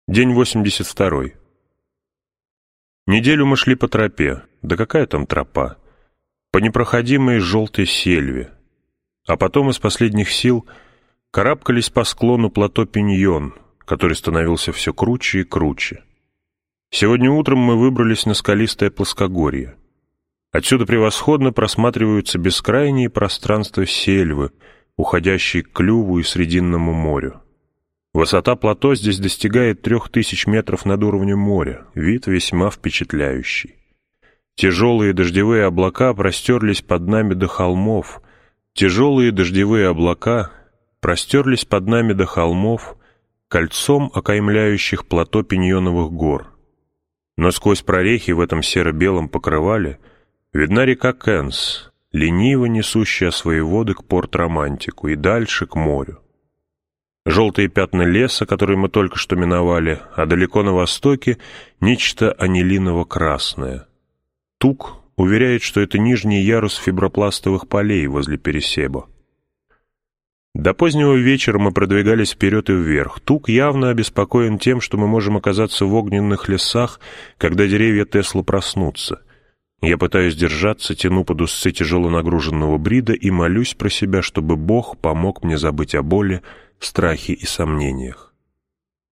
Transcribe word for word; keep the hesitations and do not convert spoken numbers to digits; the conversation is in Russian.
День восемьдесят второй. Неделю мы шли по тропе. Да какая там тропа? По непроходимой желтой сельве. А потом из последних сил карабкались по склону плато Пиньон, который становился все круче и круче. Сегодня утром мы выбрались на скалистое плоскогорье. Отсюда превосходно просматриваются бескрайние пространства сельвы, уходящие к Клюву и Срединному морю. Высота плато здесь достигает трех тысяч метров над уровнем моря, вид весьма впечатляющий. Тяжелые дождевые облака простерлись под нами до холмов, тяжелые дождевые облака простерлись под нами до холмов, кольцом окаймляющих плато Пиньоновых гор. Но сквозь прорехи в этом серо-белом покрывале видна река Кенс, лениво несущая свои воды к Порт-Романтику и дальше к морю. Желтые пятна леса, которые мы только что миновали, а далеко на востоке нечто анилиново-красное. Тук уверяет, что это нижний ярус фибропластовых полей возле Пересебо. До позднего вечера мы продвигались вперед и вверх. Тук явно обеспокоен тем, что мы можем оказаться в огненных лесах, когда деревья Теслы проснутся. Я пытаюсь держаться, тяну под узцы тяжело нагруженного брида и молюсь про себя, чтобы Бог помог мне забыть о боли, страхе и сомнениях.